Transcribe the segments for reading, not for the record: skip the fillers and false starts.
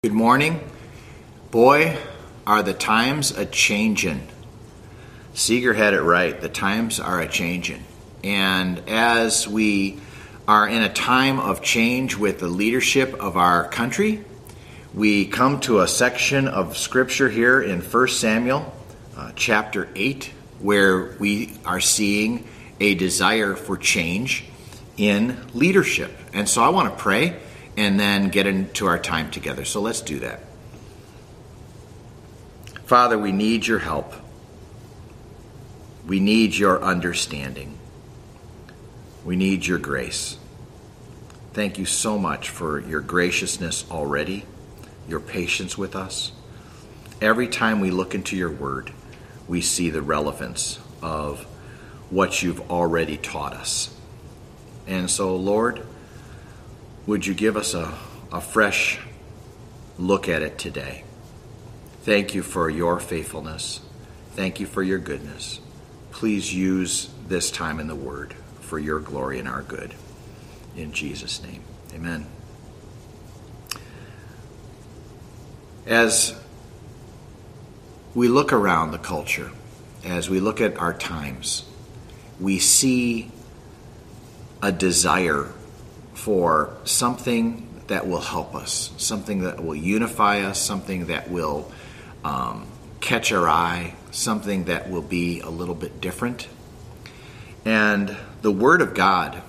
Good morning. Boy, are the times a-changin'. Seeger had it right. The times are a-changin'. And as we are in a time of change with the leadership of our country, we come to a section of Scripture here in 1 Samuel chapter 8, where we are seeing a desire for change in leadership. And so I want to pray and then get into our time together. So let's do that. Father, we need your help. We need your understanding. We need your grace. Thank you so much for your graciousness already, your patience with us. Every time we look into your word, we see the relevance of what you've already taught us. And so, Lord, would you give us a fresh look at it today? Thank you for your faithfulness. Thank you for your goodness. Please use this time in the Word for your glory and our good. In Jesus' name, amen. As we look around the culture, as we look at our times, we see a desire for something that will help us, something that will unify us, something that will catch our eye, something that will be a little bit different. And the Word of God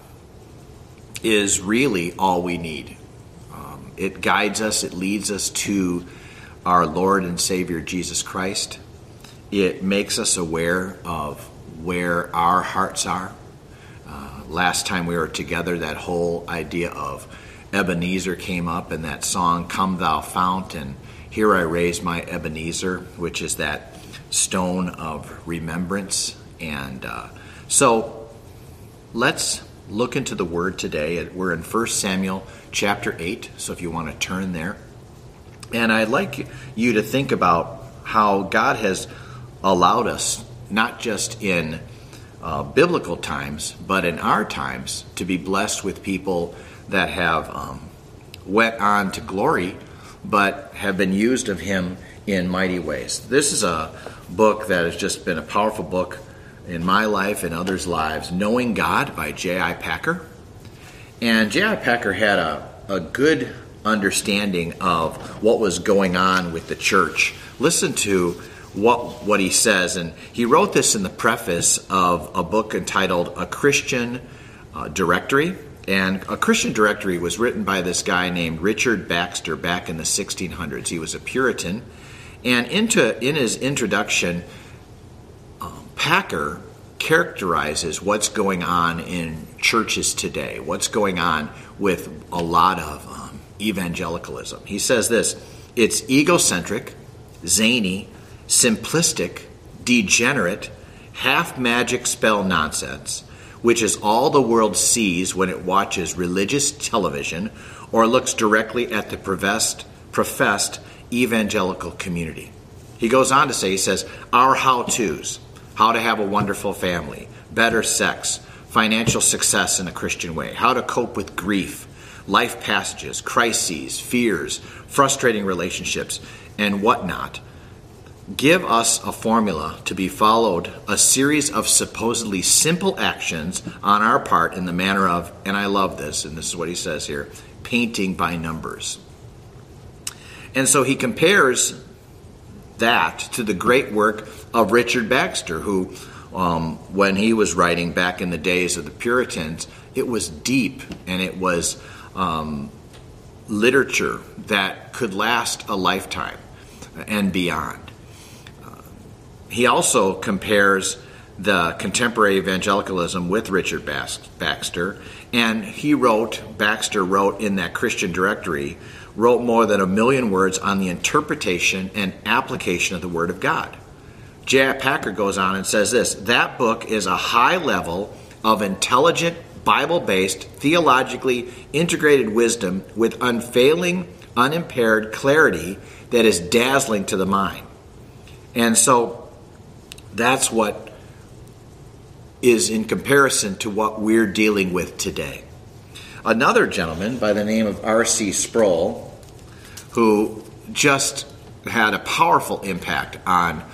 is really all we need. It guides us, it leads us to our Lord and Savior Jesus Christ. It makes us aware of where our hearts are. Last time we were together, that whole idea of Ebenezer came up, and that song, Come Thou Fount, and Here I Raise My Ebenezer, which is that stone of remembrance. And so let's look into the Word today. We're in 1 Samuel chapter 8, so if you want to turn there. And I'd like you to think about how God has allowed us, not just in biblical times, but in our times, to be blessed with people that have went on to glory, but have been used of Him in mighty ways. This is a book that has just been a powerful book in my life and others' lives, Knowing God by J.I. Packer. And J.I. Packer had a good understanding of what was going on with the church. Listen to what he says, and he wrote this in the preface of a book entitled A Christian Directory. And A Christian Directory was written by this guy named Richard Baxter back in the 1600s. He was a Puritan, and in his introduction, Packer characterizes what's going on in churches today, what's going on with a lot of evangelicalism. He says this: it's egocentric, zany, simplistic, degenerate, half-magic spell nonsense, which is all the world sees when it watches religious television or looks directly at the professed evangelical community. He goes on to say, he says, our how-tos, how to have a wonderful family, better sex, financial success in a Christian way, how to cope with grief, life passages, crises, fears, frustrating relationships, and whatnot, give us a formula to be followed, a series of supposedly simple actions on our part in the manner of, and I love this, and this is what he says here, painting by numbers. And so he compares that to the great work of Richard Baxter, who, when he was writing back in the days of the Puritans, it was deep, and it was literature that could last a lifetime and beyond. He also compares the contemporary evangelicalism with Richard Baxter, and Baxter wrote in that Christian Directory, wrote more than 1 million words on the interpretation and application of the Word of God. J.I. Packer goes on and says this: that book is a high level of intelligent, Bible-based, theologically integrated wisdom with unfailing, unimpaired clarity that is dazzling to the mind. And so that's what is in comparison to what we're dealing with today. Another gentleman by the name of R.C. Sproul, who just had a powerful impact on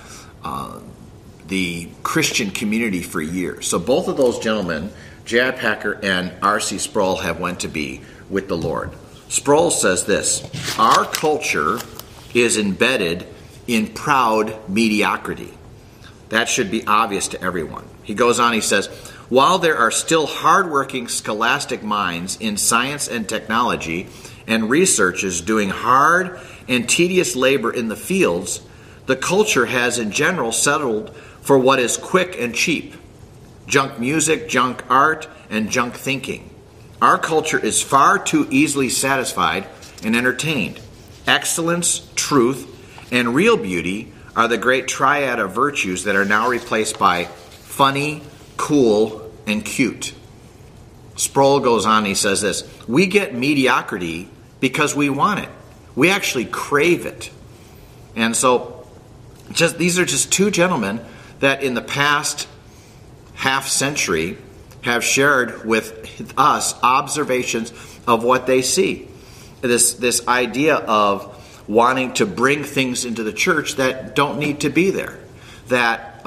the Christian community for years. So both of those gentlemen, J.I. Packer and R.C. Sproul, have went to be with the Lord. Sproul says this: our culture is embedded in proud mediocrity. That should be obvious to everyone. He goes on, he says, while there are still hardworking scholastic minds in science and technology and researchers doing hard and tedious labor in the fields, the culture has in general settled for what is quick and cheap: junk music, junk art, and junk thinking. Our culture is far too easily satisfied and entertained. Excellence, truth, and real beauty are the great triad of virtues that are now replaced by funny, cool, and cute. Sproul goes on, he says this: we get mediocrity because we want it. We actually crave it. And so these are just two gentlemen that in the past half century have shared with us observations of what they see. This idea of wanting to bring things into the church that don't need to be there, that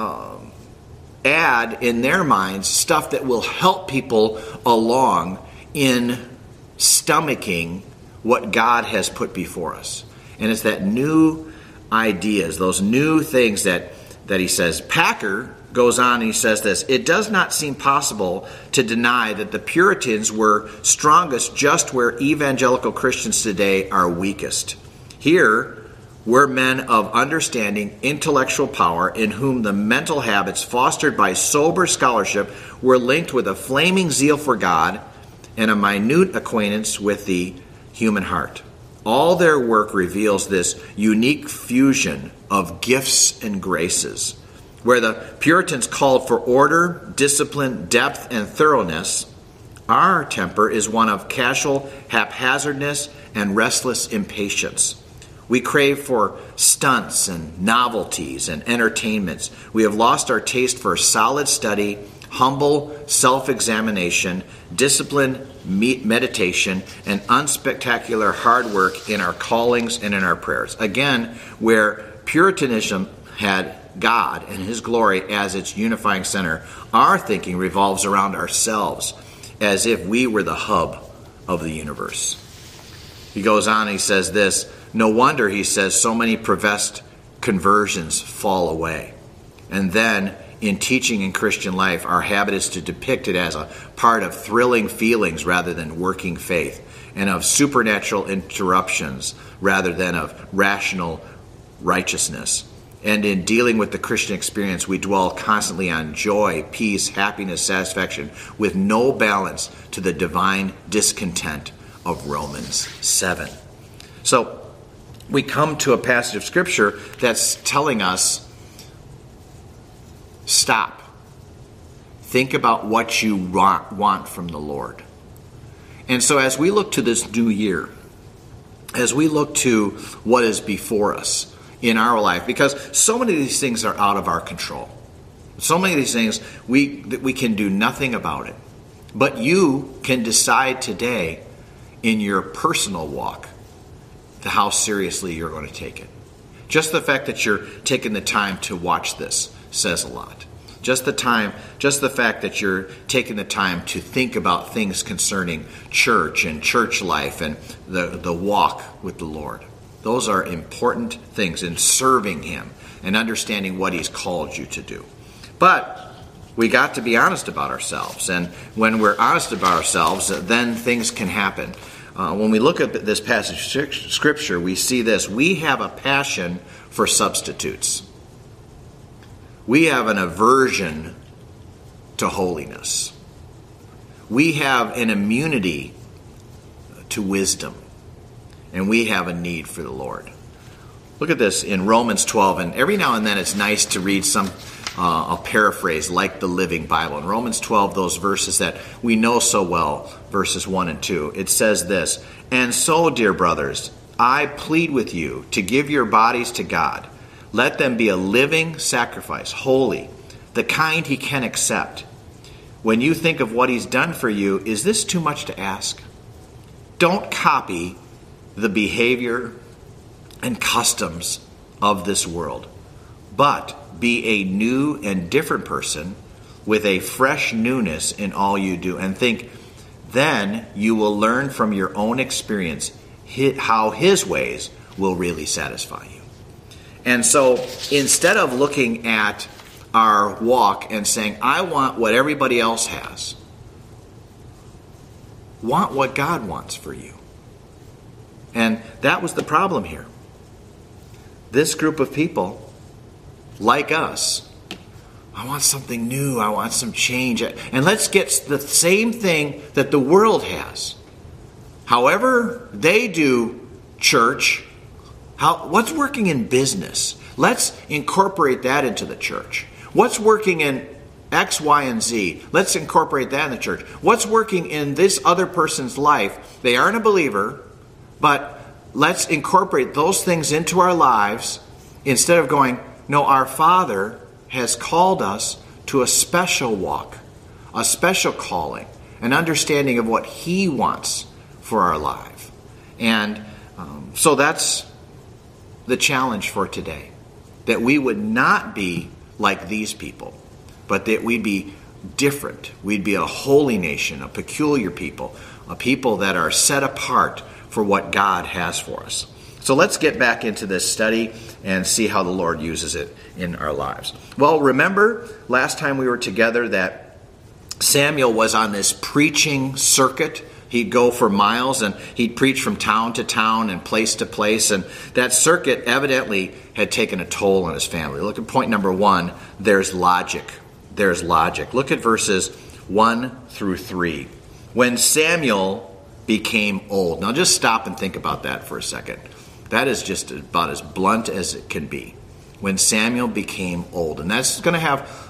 add in their minds stuff that will help people along in stomaching what God has put before us. And it's that new ideas, those new things that he says. Packer goes on and he says this: it does not seem possible to deny that the Puritans were strongest just where evangelical Christians today are weakest. Here were men of understanding, intellectual power, in whom the mental habits fostered by sober scholarship were linked with a flaming zeal for God and a minute acquaintance with the human heart. All their work reveals this unique fusion of gifts and graces. Where the Puritans called for order, discipline, depth, and thoroughness, our temper is one of casual haphazardness and restless impatience. We crave for stunts and novelties and entertainments. We have lost our taste for solid study, humble self-examination, disciplined meditation, and unspectacular hard work in our callings and in our prayers. Again, where Puritanism had God and His glory as its unifying center, our thinking revolves around ourselves as if we were the hub of the universe. He goes on and he says this: no wonder, he says, so many professed conversions fall away. And then, in teaching in Christian life, our habit is to depict it as a part of thrilling feelings rather than working faith, and of supernatural interruptions rather than of rational righteousness. And in dealing with the Christian experience, we dwell constantly on joy, peace, happiness, satisfaction, with no balance to the divine discontent of Romans 7. So, we come to a passage of Scripture that's telling us, stop. Think about what you want from the Lord. And so as we look to this new year, as we look to what is before us in our life, because so many of these things are out of our control. So many of these things, we can do nothing about it. But you can decide today in your personal walk how seriously you're going to take it. Just the fact that you're taking the time to watch this says a lot. Just the fact that you're taking the time to think about things concerning church and church life and the walk with the Lord. Those are important things in serving Him and understanding what He's called you to do. But we got to be honest about ourselves. And when we're honest about ourselves, then things can happen. When we look at this passage of Scripture, we see this. We have a passion for substitutes. We have an aversion to holiness. We have an immunity to wisdom. And we have a need for the Lord. Look at this in Romans 12. And every now and then it's nice to read some, I'll paraphrase, like the Living Bible. In Romans 12, those verses that we know so well, verses 1 and 2, it says this: and so, dear brothers, I plead with you to give your bodies to God. Let them be a living sacrifice, holy, the kind He can accept. When you think of what He's done for you, is this too much to ask? Don't copy the behavior and customs of this world, but be a new and different person with a fresh newness in all you do. And think, then you will learn from your own experience how his ways will really satisfy you. And so instead of looking at our walk and saying, I want what everybody else has, want what God wants for you. And that was the problem here. This group of people, like us, I want something new. I want some change. And let's get the same thing that the world has. However they do church, what's working in business? Let's incorporate that into the church. What's working in X, Y, and Z? Let's incorporate that in the church. What's working in this other person's life? They aren't a believer, but let's incorporate those things into our lives instead of going, no, our Father has called us to a special walk, a special calling, an understanding of what He wants for our life. And so that's the challenge for today, that we would not be like these people, but that we'd be different. We'd be a holy nation, a peculiar people, a people that are set apart for what God has for us. So let's get back into this study and see how the Lord uses it in our lives. Well, remember last time we were together that Samuel was on this preaching circuit. He'd go for miles and he'd preach from town to town and place to place. And that circuit evidently had taken a toll on his family. Look at point number 1. There's logic. There's logic. Look at verses 1 through 3. When Samuel became old. Now just stop and think about that for a second. That is just about as blunt as it can be. When Samuel became old. And that's going to have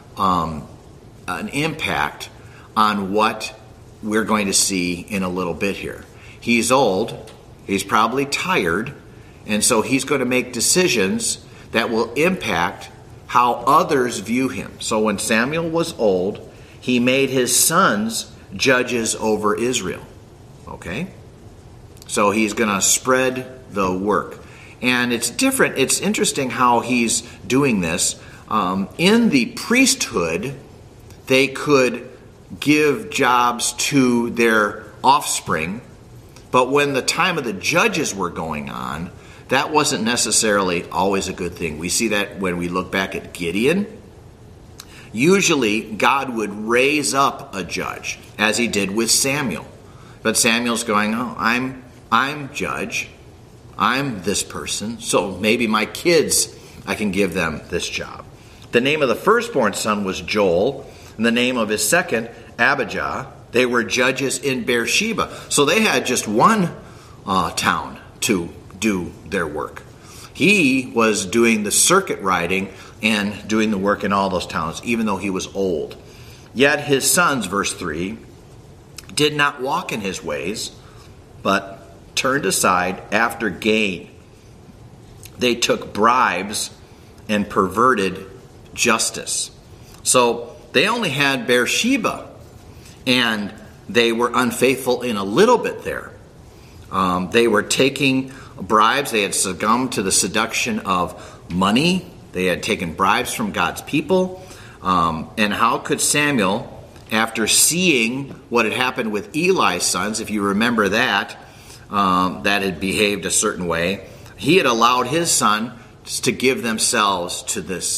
an impact on what we're going to see in a little bit here. He's old. He's probably tired. And so he's going to make decisions that will impact how others view him. So when Samuel was old, he made his sons judges over Israel. Okay? So he's going to spread the work. And it's different. It's interesting how he's doing this. In the priesthood, they could give jobs to their offspring. But when the time of the judges were going on, that wasn't necessarily always a good thing. We see that when we look back at Gideon. Usually, God would raise up a judge, as he did with Samuel. But Samuel's going, oh, I'm judge. I'm this person. So maybe my kids, I can give them this job. The name of the firstborn son was Joel, and the name of his second, Abijah. They were judges in Beersheba. So they had just one town to do their work. He was doing the circuit riding and doing the work in all those towns, even though he was old. Yet his sons, verse 3, did not walk in his ways, but turned aside after gain. They took bribes and perverted justice. So they only had Beersheba, and they were unfaithful in a little bit there. They were taking bribes. They had succumbed to the seduction of money. They had taken bribes from God's people. And how could Samuel, after seeing what had happened with Eli's sons, if you remember that had behaved a certain way, he had allowed his son to give themselves to this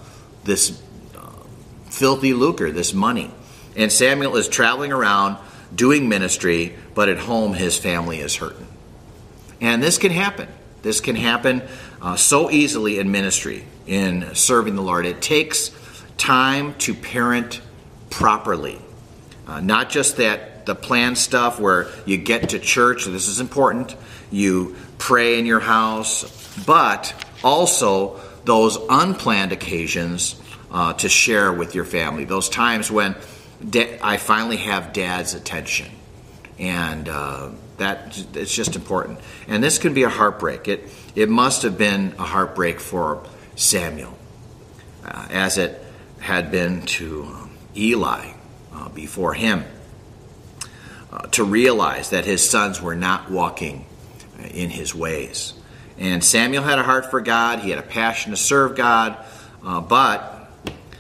filthy lucre, this money. And Samuel is traveling around doing ministry, but at home his family is hurting. And this can happen. This can happen so easily in ministry, in serving the Lord. It takes time to parent properly. Not just the planned stuff where you get to church, this is important, you pray in your house, but also those unplanned occasions to share with your family. Those times when I finally have Dad's attention. And that it's just important. And this can be a heartbreak. It must have been a heartbreak for Samuel, as it had been to Eli before him, to realize that his sons were not walking in his ways. And Samuel had a heart for God. He had a passion to serve God. But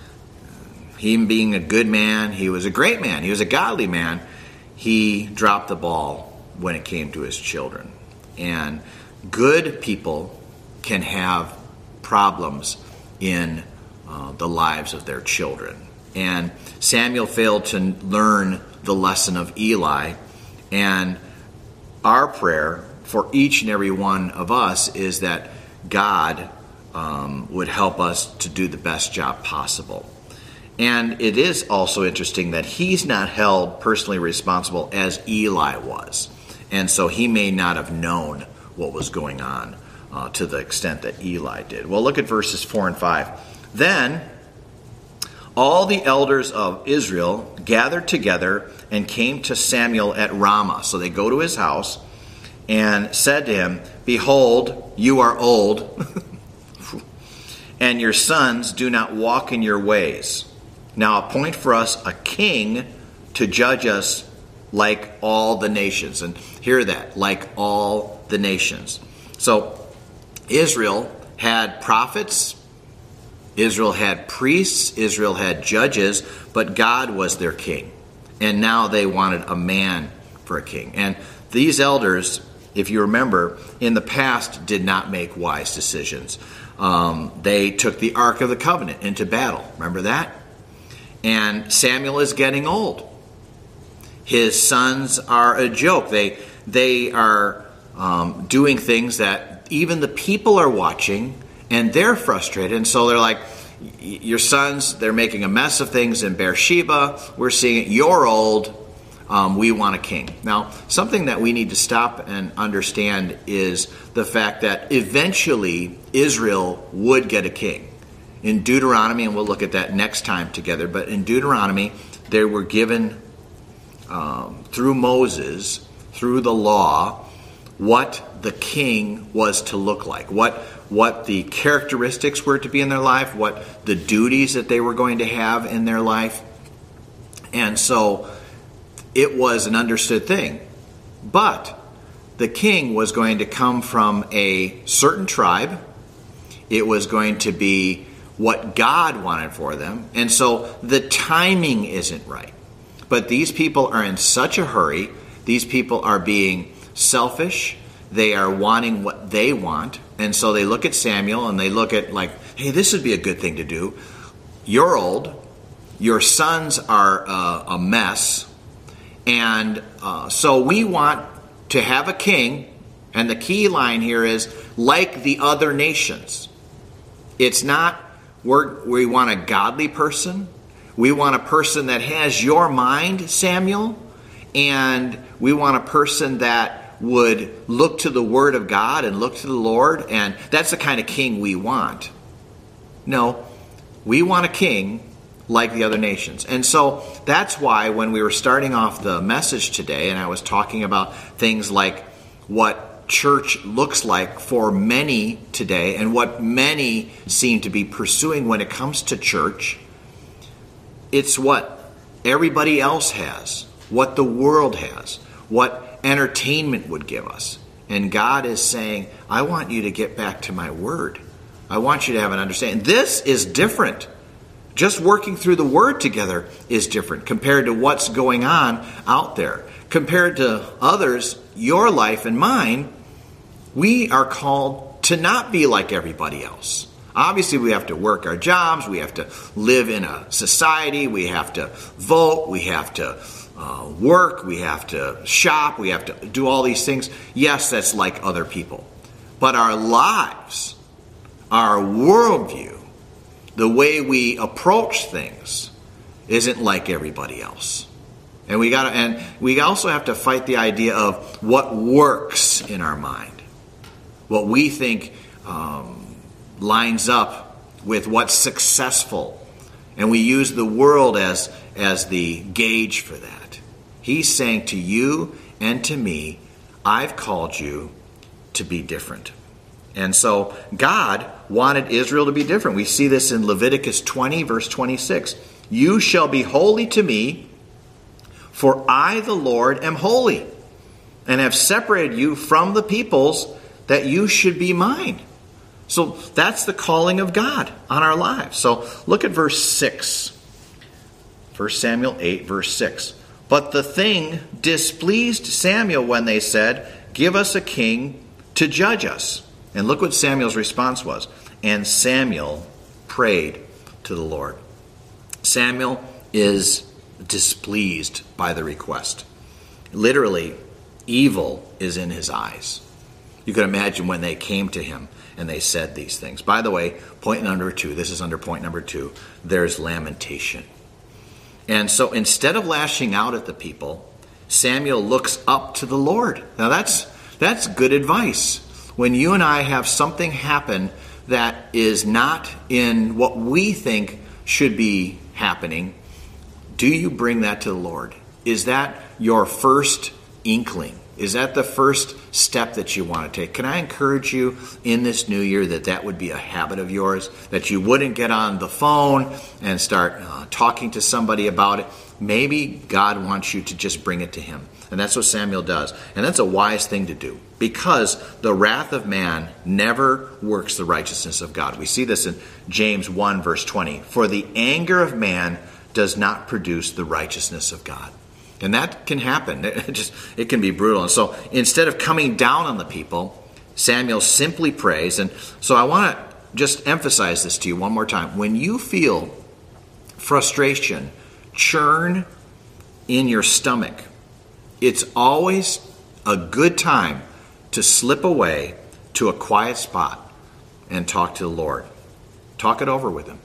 him being a good man, he was a great man. He was a godly man. He dropped the ball when it came to his children. And good people can have problems in the lives of their children. And Samuel failed to learn the lesson of Eli. And our prayer for each and every one of us is that God would help us to do the best job possible. And it is also interesting that he's not held personally responsible as Eli was. And so he may not have known what was going on to the extent that Eli did. Well, look at verses 4 and 5. Then all the elders of Israel gathered together and came to Samuel at Ramah. So they go to his house and said to him, "Behold, you are old, and your sons do not walk in your ways. Now appoint for us a king to judge us like all the nations." And hear that, like all the nations. So Israel had prophets, Israel had priests, Israel had judges, but God was their king. And now they wanted a man for a king. And these elders, if you remember, in the past did not make wise decisions. They took the Ark of the Covenant into battle. Remember that? And Samuel is getting old. His sons are a joke. They are doing things that even the people are watching, and they're frustrated. And so they're like, your sons, they're making a mess of things in Beersheba. We're seeing it. You're old. We want a king. Now, something that we need to stop and understand is the fact that eventually Israel would get a king. In Deuteronomy, and we'll look at that next time together, but in Deuteronomy, they were given through Moses, through the law, what the king was to look like, what the characteristics were to be in their life, what the duties that they were going to have in their life. And so it was an understood thing. But the king was going to come from a certain tribe. It was going to be what God wanted for them. And so the timing isn't right. But these people are in such a hurry. These people are being selfish. They are wanting what they want. And so they look at Samuel and they look at like, hey, this would be a good thing to do. You're old. Your sons are a mess. And so we want to have a king. And the key line here is like the other nations. It's not we want a godly person. We want a person that has your mind, Samuel. And we want a person that would look to the Word of God and look to the Lord. And that's the kind of king we want. No, we want a king like the other nations. And so that's why when we were starting off the message today, and I was talking about things like what church looks like for many today and what many seem to be pursuing when it comes to church, it's what everybody else has, what the world has, what entertainment would give us. And God is saying, I want you to get back to my word. I want you to have an understanding. This is different. Just working through the word together is different compared to what's going on out there. Compared to others, your life and mine, we are called to not be like everybody else. Obviously, we have to work our jobs. We have to live in a society. We have to vote. We have to work. We have to shop. We have to do all these things. Yes, that's like other people. But our lives, our worldview, the way we approach things isn't like everybody else. And we also have to fight the idea of what works in our mind. What we think lines up with what's successful. And we use the world as the gauge for that. He's saying to you and to me, I've called you to be different. And so God wanted Israel to be different. We see this in Leviticus 20, verse 26. You shall be holy to me, for I, the Lord, am holy, and have separated you from the peoples, that you should be mine. So that's the calling of God on our lives. So look at verse 6. 1 Samuel 8, verse 6. But the thing displeased Samuel when they said, give us a king to judge us. And look what Samuel's response was. And Samuel prayed to the Lord. Samuel is displeased by the request. Literally, evil is in his eyes. You can imagine when they came to him and they said these things. By the way, point number 2, this is under point number 2, there's lamentation. And so instead of lashing out at the people, Samuel looks up to the Lord. Now that's good advice. When you and I have something happen that is not in what we think should be happening, do you bring that to the Lord? Is that your first inkling? Is that the first step that you want to take? Can I encourage you in this new year that would be a habit of yours? That you wouldn't get on the phone and start talking to somebody about it. Maybe God wants you to just bring it to him. And that's what Samuel does. And that's a wise thing to do. Because the wrath of man never works the righteousness of God. We see this in James 1 verse 20. For the anger of man does not produce the righteousness of God. And that can happen. It can be brutal. And so instead of coming down on the people, Samuel simply prays. And so I want to just emphasize this to you one more time. When you feel frustration churn in your stomach, it's always a good time to slip away to a quiet spot and talk to the Lord. Talk it over with him.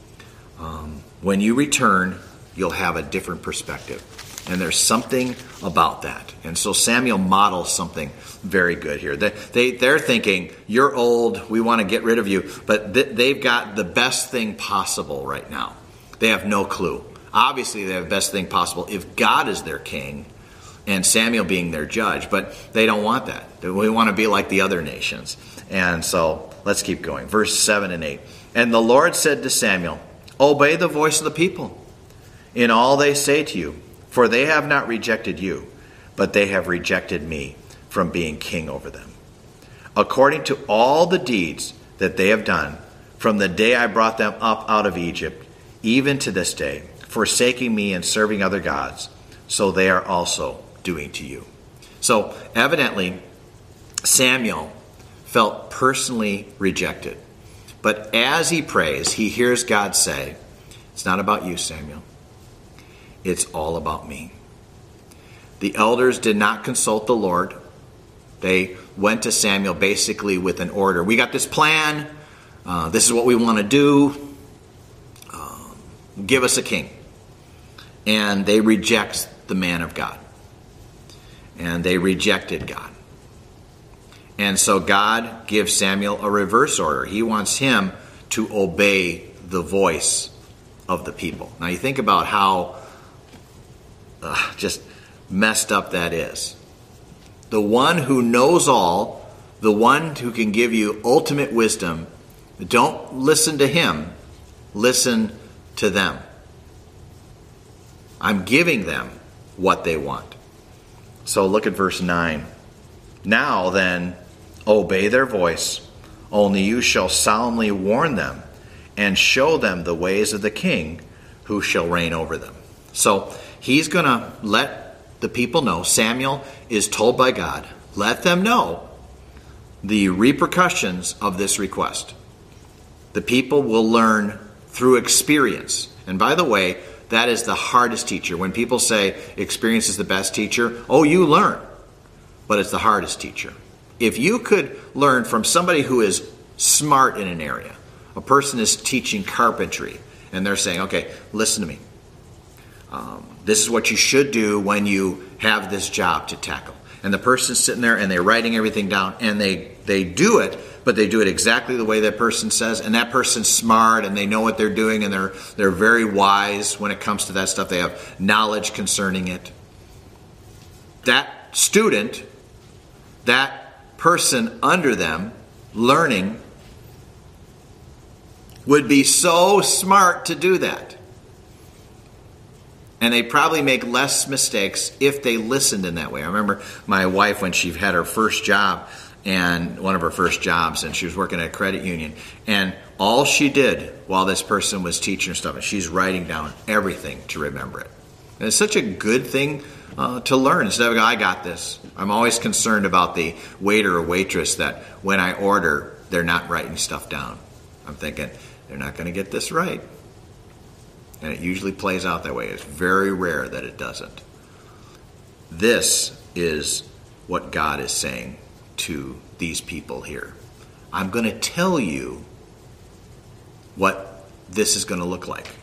When you return, you'll have a different perspective. And there's something about that. And so Samuel models something very good here. They're thinking, you're old, we want to get rid of you. But they've got the best thing possible right now. They have no clue. Obviously, they have the best thing possible if God is their king and Samuel being their judge. But they don't want that. We want to be like the other nations. And so let's keep going. Verse 7 and 8. And the Lord said to Samuel, obey the voice of the people in all they say to you. For they have not rejected you, but they have rejected me from being king over them. According to all the deeds that they have done, from the day I brought them up out of Egypt, even to this day, forsaking me and serving other gods, so they are also doing to you. So evidently, Samuel felt personally rejected. But as he prays, he hears God say, it's not about you, Samuel. It's all about me. The elders did not consult the Lord. They went to Samuel basically with an order. We got this plan. This is what we want to do. Give us a king. And they reject the man of God. And they rejected God. And so God gives Samuel a reverse order. He wants him to obey the voice of the people. Now you think about how just messed up that is. The one who knows all, the one who can give you ultimate wisdom, don't listen to him, listen to them. I'm giving them what they want. So look at verse 9. Now then, obey their voice, only you shall solemnly warn them and show them the ways of the king who shall reign over them. So he's going to let the people know. Samuel is told by God, let them know the repercussions of this request. The people will learn through experience. And by the way, that is the hardest teacher. When people say experience is the best teacher, you learn. But it's the hardest teacher. If you could learn from somebody who is smart in an area, a person is teaching carpentry, and they're saying, okay, listen to me. This is what you should do when you have this job to tackle. And the person's sitting there and they're writing everything down and they do it, but they do it exactly the way that person says. And that person's smart and they know what they're doing and they're very wise when it comes to that stuff. They have knowledge concerning it. That student, that person under them learning would be so smart to do that. And they probably make less mistakes if they listened in that way. I remember my wife when she had her first job, and one of her first jobs, and she was working at a credit union. And all she did while this person was teaching her stuff, and she's writing down everything to remember it. And it's such a good thing to learn. Instead of, I got this. I'm always concerned about the waiter or waitress that when I order, they're not writing stuff down. I'm thinking, they're not going to get this right. And it usually plays out that way. It's very rare that it doesn't. This is what God is saying to these people here. I'm going to tell you what this is going to look like.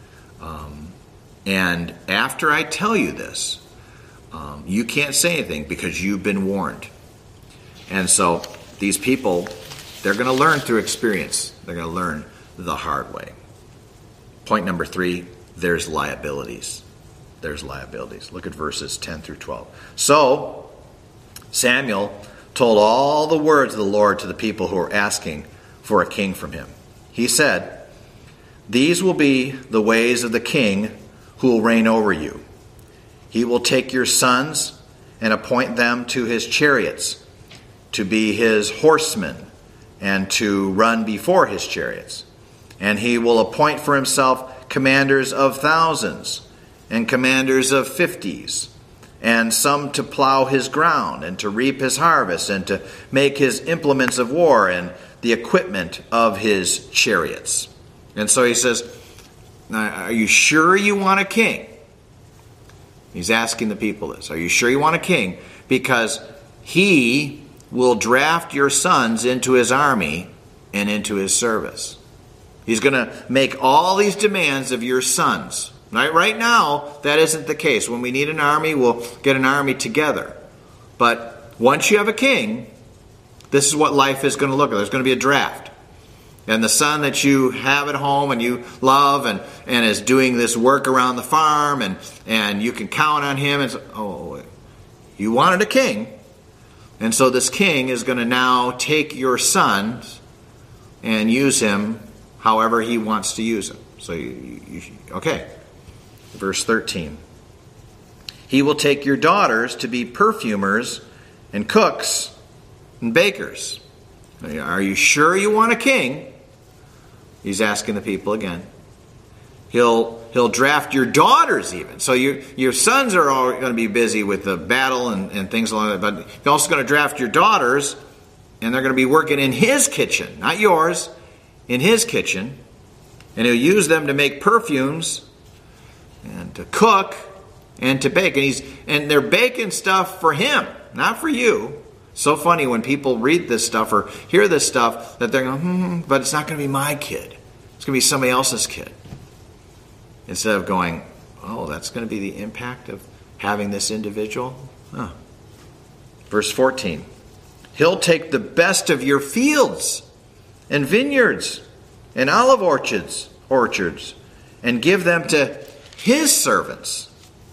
And after I tell you this, you can't say anything because you've been warned. And so these people, they're going to learn through experience. They're going to learn the hard way. Point number 3, there's liabilities. There's liabilities. Look at verses 10 through 12. So Samuel told all the words of the Lord to the people who were asking for a king from him. He said, "These will be the ways of the king who will reign over you. He will take your sons and appoint them to his chariots, to be his horsemen, and to run before his chariots. And he will appoint for himself commanders of thousands and commanders of 50s, and some to plow his ground and to reap his harvest and to make his implements of war and the equipment of his chariots." And so he says, "Are you sure you want a king?" He's asking the people this. Are you sure you want a king? Because he will draft your sons into his army and into his service. He's going to make all these demands of your sons. Right now, that isn't the case. When we need an army, we'll get an army together. But once you have a king, this is what life is going to look like. There's going to be a draft. And the son that you have at home and you love and is doing this work around the farm and you can count on him. And so, you wanted a king. And so this king is going to now take your son and use him however he wants to use him. So, okay. Verse 13. He will take your daughters to be perfumers and cooks and bakers. Are you sure you want a king? He's asking the people again. He'll draft your daughters even. So your sons are all going to be busy with the battle and things like that. But he's also going to draft your daughters, and they're going to be working in his kitchen, not yours, in his kitchen. And he'll use them to make perfumes and to cook and to bake. And they're baking stuff for him, not for you. So funny when people read this stuff or hear this stuff that they're going, but it's not going to be my kid. It's going to be somebody else's kid. Instead of going, oh, that's going to be the impact of having this individual. Huh. Verse 14. He'll take the best of your fields and vineyards and olive orchards, and give them to his servants.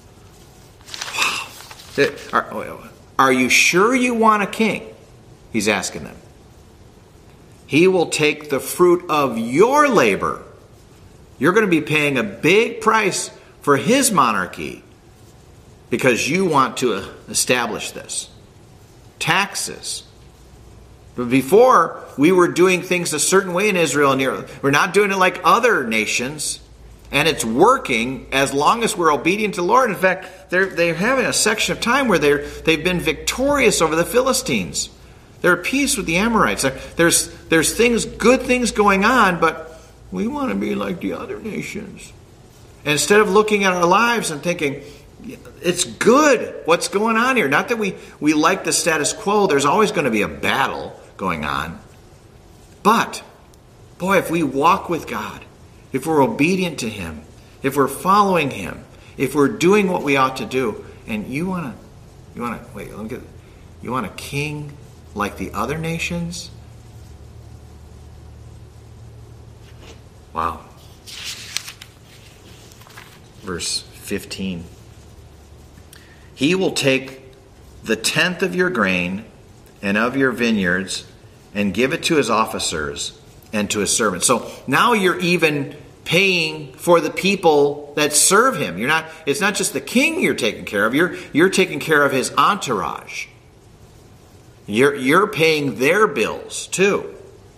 Wow. Are you sure you want a king? He's asking them. He will take the fruit of your labor. You're going to be paying a big price for his monarchy because you want to establish this. Taxes. But before, we were doing things a certain way in Israel and we're not doing it like other nations. And it's working as long as we're obedient to the Lord. In fact, they're having a section of time where they've been victorious over the Philistines. They're at peace with the Amorites. There's good things going on, but we want to be like the other nations. And instead of looking at our lives and thinking, it's good what's going on here. Not that we like the status quo. There's always going to be a battle going on. But, boy, if we walk with God, if we're obedient to him, if we're following him, if we're doing what we ought to do, and you want a king like the other nations? Wow. Verse 15. He will take the tenth of your grain and of your vineyards and give it to his officers and to his servants. So now you're even paying for the people that serve him. It's not just the king you're taking care of. You're taking care of his entourage. You're paying their bills too.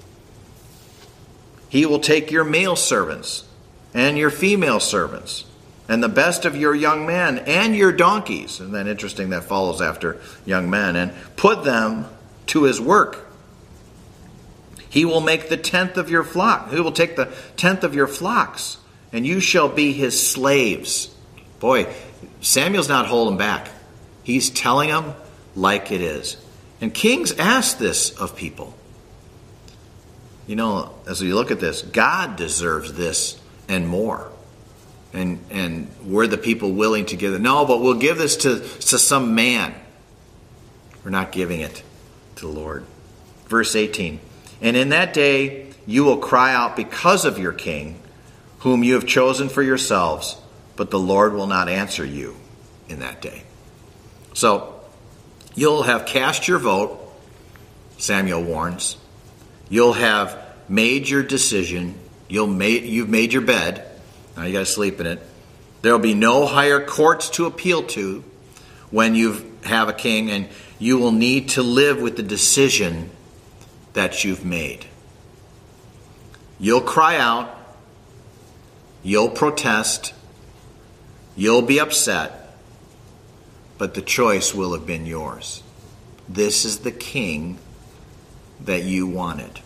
He will take your male servants and your female servants and the best of your young men and your donkeys. And then interesting that follows after young men, and put them to his work. He will make the tenth of your flock. He will take the tenth of your flocks, and you shall be his slaves. Boy, Samuel's not holding back. He's telling them like it is. And kings ask this of people. You know, as you look at this, God deserves this and more. And we're the people willing to give it. No, but we'll give this to some man. We're not giving it to the Lord. Verse 18. And in that day you will cry out because of your king, whom you have chosen for yourselves, but the Lord will not answer you in that day. So you'll have cast your vote, Samuel warns. You'll have made your decision. You've made your bed. Now you got to sleep in it. There will be no higher courts to appeal to when you have a king, and you will need to live with the decision that you've made. You'll cry out. You'll protest. You'll be upset. But the choice will have been yours. This is the king that you wanted.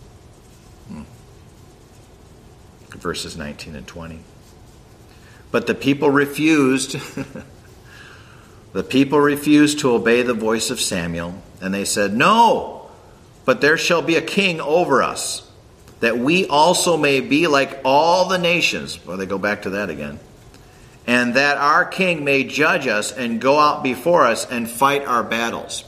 Verses 19 and 20. But the people refused. The people refused to obey the voice of Samuel, and they said, "No, but there shall be a king over us, that we also may be like all the nations." Well, they go back to that again. "And that our king may judge us and go out before us and fight our battles."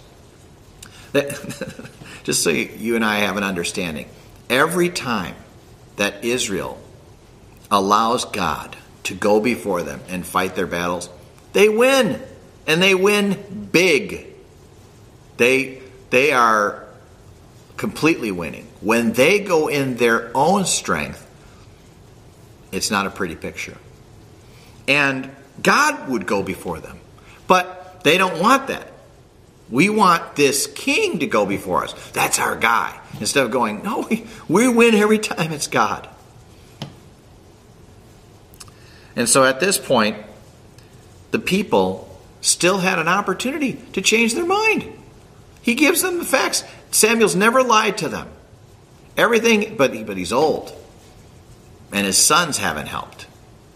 Just so you and I have an understanding. Every time that Israel allows God to go before them and fight their battles, they win. And they win big. They are completely winning. When they go in their own strength, it's not a pretty picture. And God would go before them. But they don't want that. We want this king to go before us. That's our guy. Instead of going, no, we win every time it's God. And so at this point, the people still had an opportunity to change their mind. He gives them the facts. Samuel's never lied to them. Everything, but he's old. And his sons haven't helped.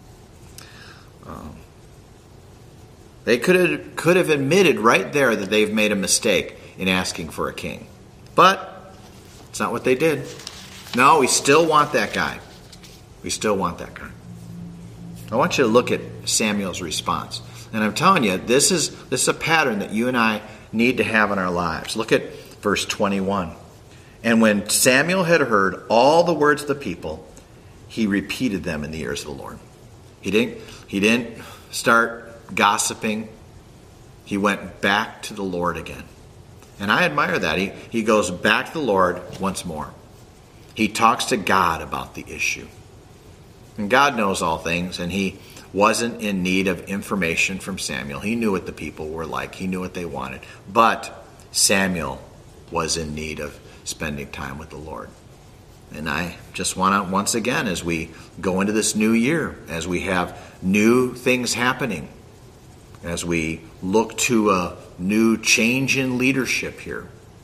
They could have admitted right there that they've made a mistake in asking for a king. But it's not what they did. No, we still want that guy. We still want that guy. I want you to look at Samuel's response. And I'm telling you, this is a pattern that you and I need to have in our lives. Look at verse 21. And when Samuel had heard all the words of the people, he repeated them in the ears of the Lord. He didn't start gossiping. He went back to the Lord again. And I admire that. He goes back to the Lord once more. He talks to God about the issue. And God knows all things, and he wasn't in need of information from Samuel. He knew what the people were like. He knew what they wanted. But Samuel was in need of spending time with the Lord. And I just want to, once again, as we go into this new year, as we have new things happening, as we look to a new change in leadership here,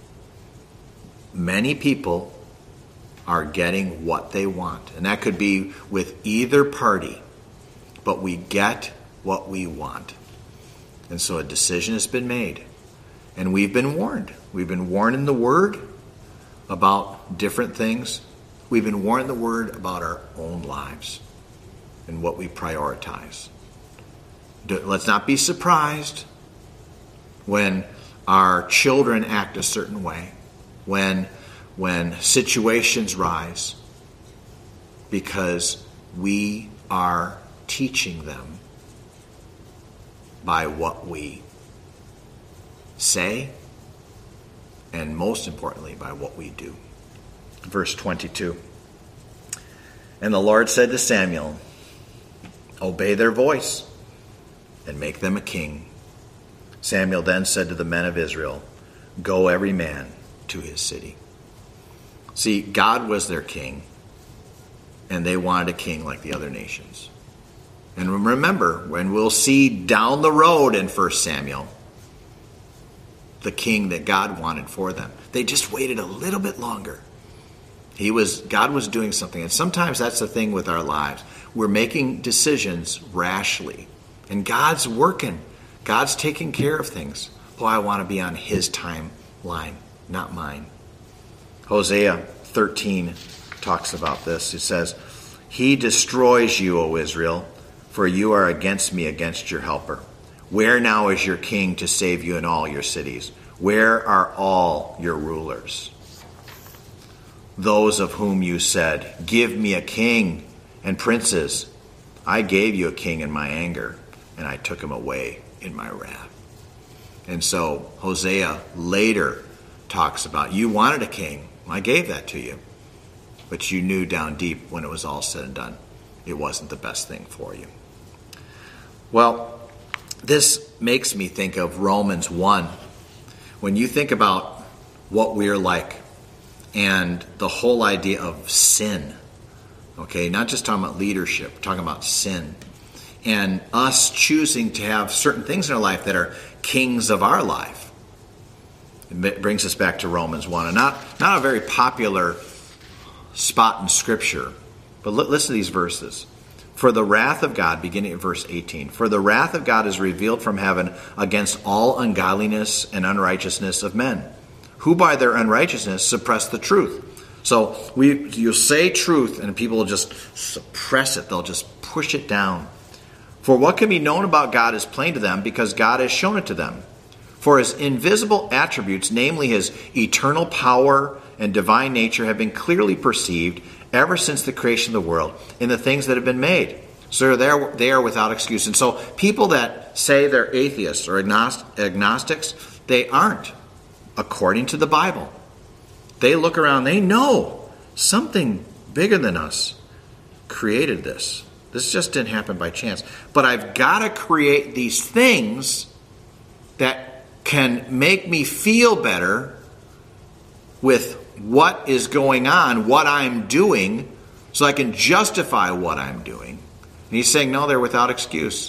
many people are getting what they want. And that could be with either party. But we get what we want. And so a decision has been made. And we've been warned. We've been warned in the Word about different things. We've been warned in the Word about our own lives and what we prioritize. Let's not be surprised when our children act a certain way, when situations rise, because we are teaching them by what we say, and most importantly, by what we do. Verse 22. And the Lord said to Samuel, "Obey their voice and make them a king." Samuel then said to the men of Israel, Go every man to his city. See, God was their king, and they wanted a king like the other nations. And remember, when we'll see down the road in 1 Samuel, the king that God wanted for them. They just waited a little bit longer. God was doing something. And sometimes that's the thing with our lives. We're making decisions rashly. And God's working. God's taking care of things. Oh, I want to be on his timeline, not mine. Hosea 13 talks about this. It says, he destroys you, O Israel, for you are against me, against your helper. Where now is your king to save you in all your cities? Where are all your rulers? Those of whom you said, give me a king and princes. I gave you a king in my anger, and I took him away in my wrath. And so Hosea later talks about, you wanted a king. I gave that to you. But you knew down deep when it was all said and done, it wasn't the best thing for you. Well, this makes me think of Romans 1. When you think about what we're like and the whole idea of sin, okay, not just talking about leadership, talking about sin, and us choosing to have certain things in our life that are kings of our life. It brings us back to Romans 1, and not a very popular spot in Scripture, but listen to these verses. For the wrath of God, beginning at verse 18, for the wrath of God is revealed from heaven against all ungodliness and unrighteousness of men, who by their unrighteousness suppress the truth. So you say truth and people will just suppress it. They'll just push it down. For what can be known about God is plain to them because God has shown it to them. For his invisible attributes, namely his eternal power and divine nature, have been clearly perceived ever since the creation of the world in the things that have been made. So they are without excuse. And so people that say they're atheists or agnostics, they aren't, according to the Bible. They look around, they know something bigger than us created this. This just didn't happen by chance. But I've got to create these things that can make me feel better with what is going on, what I'm doing, so I can justify what I'm doing. And he's saying, no, they're without excuse.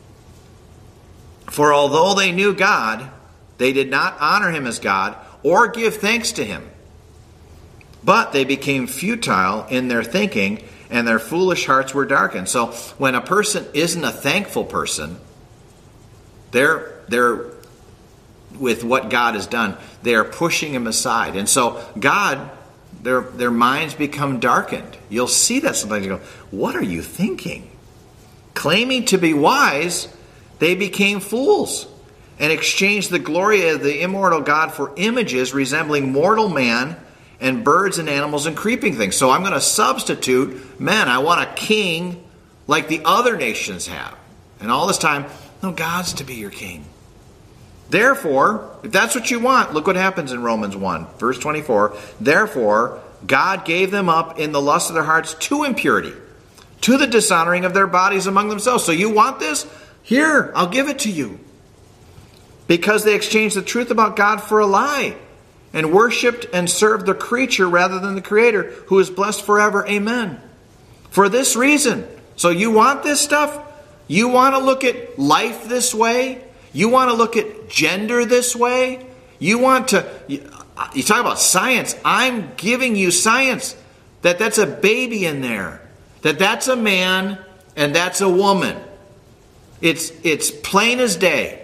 For although they knew God, they did not honor him as God or give thanks to him. But they became futile in their thinking, and their foolish hearts were darkened. So when a person isn't a thankful person, they're with what God has done, they are pushing him aside. And so God, their minds become darkened. You'll see that sometimes. You go, what are you thinking? Claiming to be wise, they became fools and exchanged the glory of the immortal God for images resembling mortal man and birds and animals and creeping things. So I'm going to substitute, man, I want a king like the other nations have. And all this time, no, God's to be your king. Therefore, if that's what you want, look what happens in Romans 1, verse 24. Therefore, God gave them up in the lust of their hearts to impurity, to the dishonoring of their bodies among themselves. So you want this? Here, I'll give it to you. Because they exchanged the truth about God for a lie, and worshipped and served the creature rather than the Creator, who is blessed forever. Amen. For this reason. So you want this stuff? You want to look at life this way? You want to look at gender this way? You talk about science. I'm giving you science. That's a baby in there. That's a man and that's a woman. It's plain as day.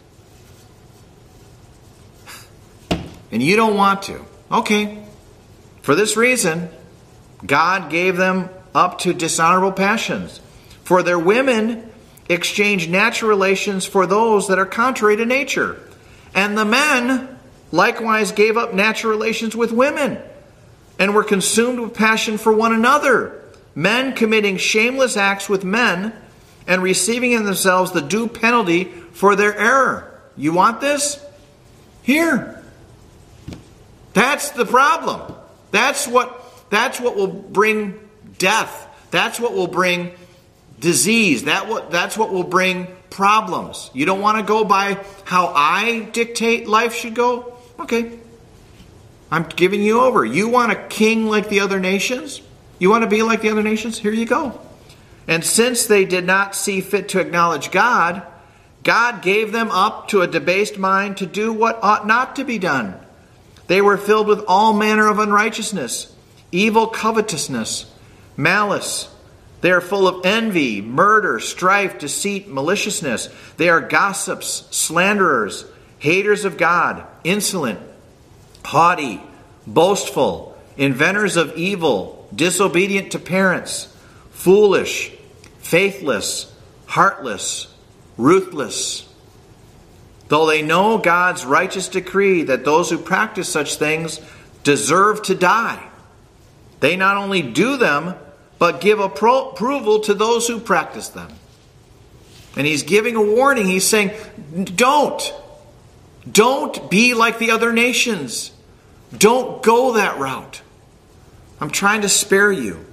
And you don't want to. Okay. For this reason, God gave them up to dishonorable passions. For their women exchanged natural relations for those that are contrary to nature. And the men likewise gave up natural relations with women and were consumed with passion for one another. Men committing shameless acts with men and receiving in themselves the due penalty for their error. You want this? Here. That's the problem. That's what will bring death. That's what will bring disease. That's what will bring problems. You don't want to go by how I dictate life should go? Okay. I'm giving you over. You want a king like the other nations? You want to be like the other nations? Here you go. And since they did not see fit to acknowledge God, God gave them up to a debased mind to do what ought not to be done. They were filled with all manner of unrighteousness, evil covetousness, malice. They are full of envy, murder, strife, deceit, maliciousness. They are gossips, slanderers, haters of God, insolent, haughty, boastful, inventors of evil, disobedient to parents, foolish, faithless, heartless, ruthless. Though they know God's righteous decree that those who practice such things deserve to die, they not only do them, but give approval to those who practice them. And he's giving a warning. He's saying, don't be like the other nations. Don't go that route. I'm trying to spare you.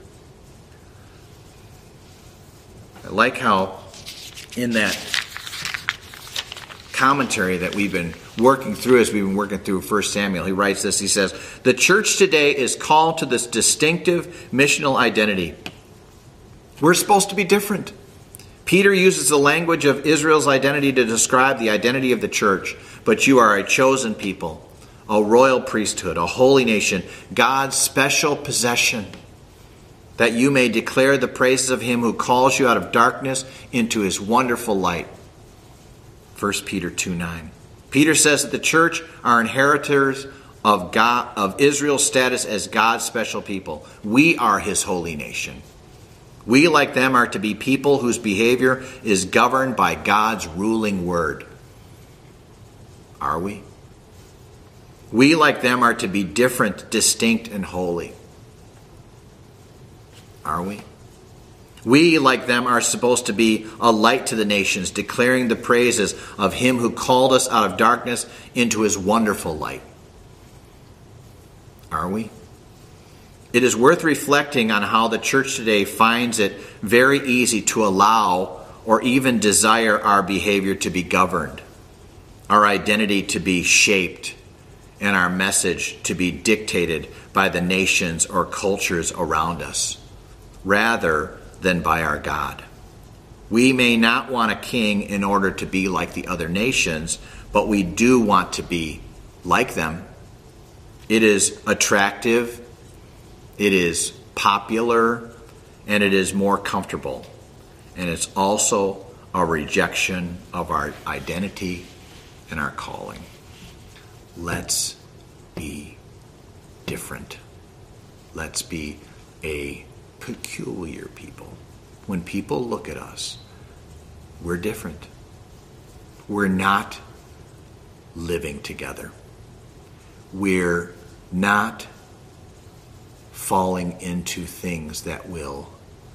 I like how in that commentary that we've been working through as we've been working through 1 Samuel, he writes this. He says, the church today is called to this distinctive missional identity. We're supposed to be different. Peter uses the language of Israel's identity to describe the identity of the church. But you are a chosen people, a royal priesthood, a holy nation, God's special possession, that you may declare the praises of him who calls you out of darkness into his wonderful light. 1 Peter 2:9. Peter says that the church are inheritors of God, of Israel's status as God's special people. We are his holy nation. We, like them, are to be people whose behavior is governed by God's ruling word. Are we? We, like them, are to be different, distinct, and holy. Are we? We, like them, are supposed to be a light to the nations, declaring the praises of him who called us out of darkness into his wonderful light. Are we? It is worth reflecting on how the church today finds it very easy to allow or even desire our behavior to be governed, our identity to be shaped, and our message to be dictated by the nations or cultures around us, rather than by our God. We may not want a king in order to be like the other nations, but we do want to be like them. It is attractive, it is popular, and it is more comfortable. And it's also a rejection of our identity and our calling. Let's be different. Let's be a peculiar people. When people look at us, we're different. We're not living together. We're not falling into things that will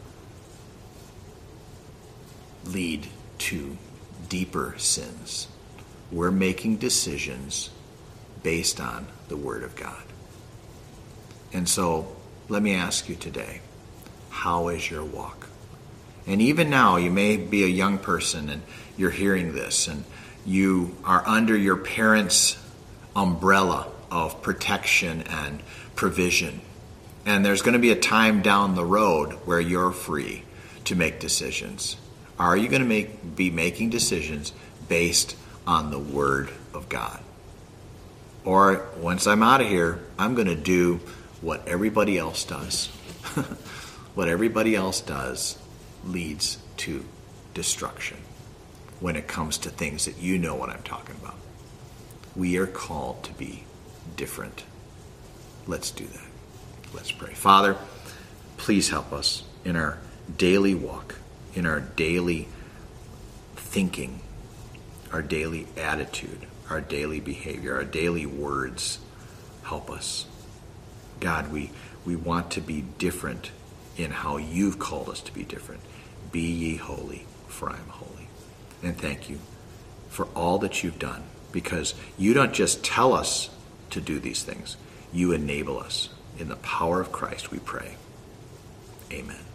lead to deeper sins. We're making decisions based on the Word of God. And so, let me ask you today, how is your walk? And even now, you may be a young person and you're hearing this and you are under your parents' umbrella of protection and provision. And there's going to be a time down the road where you're free to make decisions. Are you going to be making decisions based on the Word of God? Or once I'm out of here, I'm going to do what everybody else does. What everybody else does leads to destruction when it comes to things that you know what I'm talking about. We are called to be different. Let's do that. Let's pray. Father, please help us in our daily walk, in our daily thinking, our daily attitude, our daily behavior, our daily words. Help us. God, we want to be different in how you've called us to be different. Be ye holy, for I am holy. And thank you for all that you've done, because you don't just tell us to do these things. You enable us. In the power of Christ we pray. Amen.